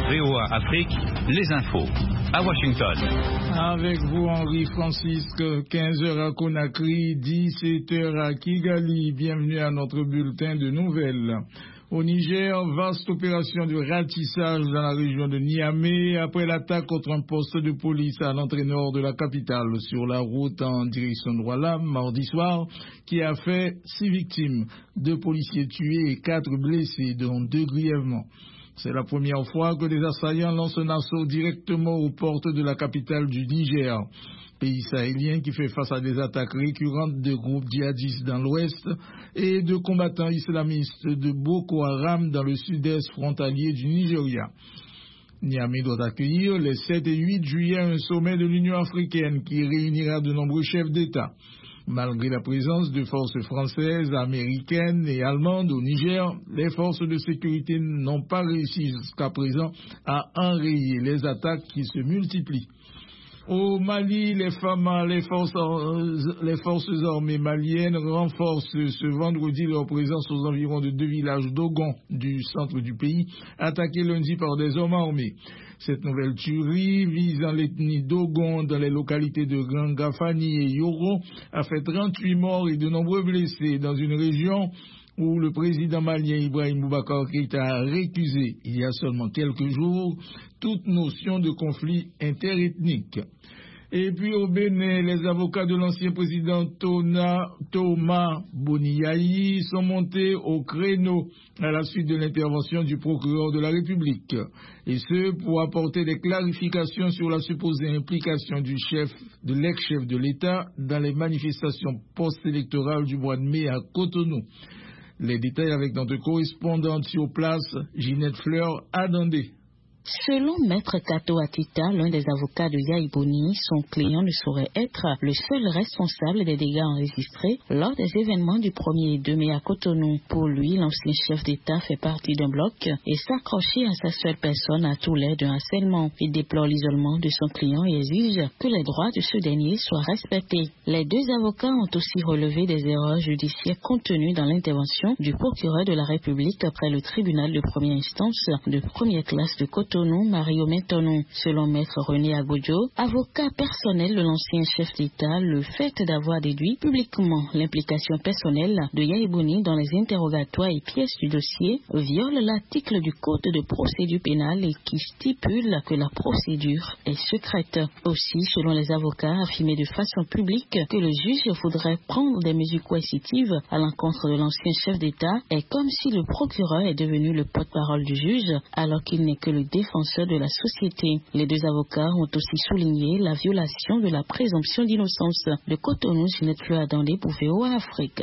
VOA Afrique, les infos. À Washington. Avec vous, Henri Francisque, 15h à Conakry, 17h à Kigali. Bienvenue à notre bulletin de nouvelles. Au Niger, vaste opération de ratissage dans la région de Niamey après l'attaque contre un poste de police à l'entrée nord de la capitale sur la route en direction de Douala mardi soir qui a fait 6 victimes, 2 policiers tués et 4 blessés, dont 2 grièvement. C'est la première fois que des assaillants lancent un assaut directement aux portes de la capitale du Niger. Pays sahélien qui fait face à des attaques récurrentes de groupes djihadistes dans l'ouest et de combattants islamistes de Boko Haram dans le sud-est frontalier du Nigeria. Niamey doit accueillir les 7 et 8 juillet un sommet de l'Union africaine qui réunira de nombreux chefs d'État. Malgré la présence de forces françaises, américaines et allemandes au Niger, les forces de sécurité n'ont pas réussi jusqu'à présent à enrayer les attaques qui se multiplient. Au Mali, les forces armées maliennes renforcent ce vendredi leur présence aux environs de 2 villages d'Ogon du centre du pays, attaqués lundi par des hommes armés. Cette nouvelle tuerie visant l'ethnie d'Ogon dans les localités de Grangafani et Yoro a fait 38 morts et de nombreux blessés dans une région où le président malien Ibrahim Boubacar Keïta a récusé, il y a seulement quelques jours, toute notion de conflit interethnique. Et puis au Bénin, les avocats de l'ancien président Thomas Boniaï sont montés au créneau à la suite de l'intervention du procureur de la République. Et ce, pour apporter des clarifications sur la supposée implication de l'ex-chef de l'État dans les manifestations post-électorales du mois de mai à Cotonou. Les détails avec notre correspondante sur place, Ginette Fleur, à Dandé. Selon Maître Kato Atita, l'un des avocats de Yahi Boni, son client ne saurait être le seul responsable des dégâts enregistrés lors des événements du 1er et 2 mai à Cotonou. Pour lui, l'ancien chef d'État fait partie d'un bloc et s'accrocher à sa seule personne a tout l'air d'un harcèlement. Il déplore l'isolement de son client et exige que les droits de ce dernier soient respectés. Les 2 avocats ont aussi relevé des erreurs judiciaires contenues dans l'intervention du procureur de la République après le tribunal de première instance de première classe de Cotonou, Mario Mentonou. Selon Maître René Agodjo, avocat personnel de l'ancien chef d'État, le fait d'avoir déduit publiquement l'implication personnelle de Yahi Boni dans les interrogatoires et pièces du dossier viole l'article du Code de procédure pénale et qui stipule que la procédure est secrète. Aussi, selon les avocats, affirmer de façon publique que le juge voudrait prendre des mesures coercitives à l'encontre de l'ancien chef d'État est comme si le procureur est devenu le porte-parole du juge alors qu'il n'est que le défenseur de la société. Les 2 avocats ont aussi souligné la violation de la présomption d'innocence. De Cotonou, Ginette Fleur Dandé pour VOA Afrique.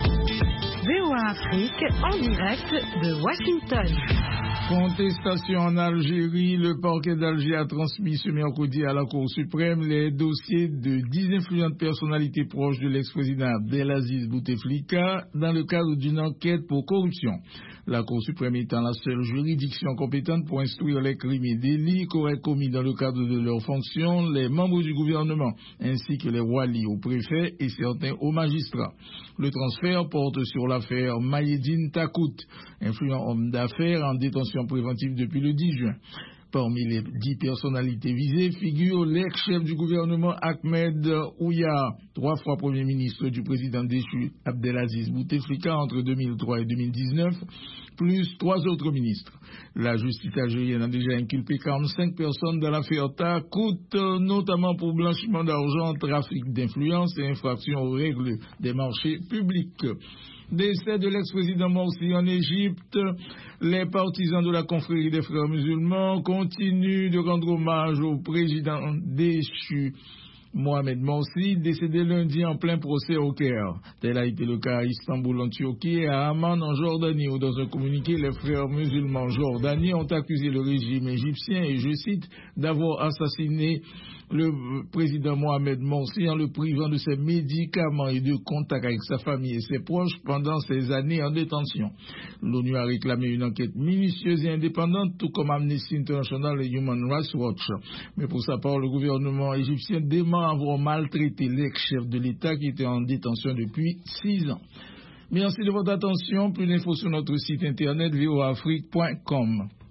VOA Afrique en direct de Washington. Contestation en Algérie, le parquet d'Alger a transmis ce mercredi à la Cour suprême les dossiers de 10 influentes personnalités proches de l'ex-président Abdelaziz Bouteflika dans le cadre d'une enquête pour corruption. La Cour suprême étant la seule juridiction compétente pour instruire les crimes et délits qu'auraient commis dans le cadre de leurs fonctions les membres du gouvernement, ainsi que les walis aux préfets et certains aux magistrats. Le transfert porte sur l'affaire Mayedine Takout, influent homme d'affaires en détention préventive depuis le 10 juin. Parmi les 10 personnalités visées figure l'ex-chef du gouvernement Ahmed Ouya, 3 fois Premier ministre du président déchu Abdelaziz Bouteflika entre 2003 et 2019, plus 3 autres ministres. La justice algérienne a déjà inculpé 45 personnes dans l'affaire Takout, notamment pour blanchiment d'argent, trafic d'influence et infraction aux règles des marchés publics. Décès de l'ex-président Morsi en Égypte, les partisans de la confrérie des frères musulmans continuent de rendre hommage au président déchu Mohamed Morsi, décédé lundi en plein procès au Caire. Tel a été le cas à Istanbul en Turquie et à Amman en Jordanie, où dans un communiqué, les frères musulmans jordaniens ont accusé le régime égyptien, et je cite, d'avoir assassiné le président Mohamed Morsi en le privant de ses médicaments et de contact avec sa famille et ses proches pendant ses années en détention. L'ONU a réclamé une enquête minutieuse et indépendante, tout comme Amnesty International et Human Rights Watch. Mais pour sa part, le gouvernement égyptien dément avoir maltraité l'ex-chef de l'État qui était en détention depuis 6 ans. Merci de votre attention. Plus d'infos sur notre site internet voaafrique.com.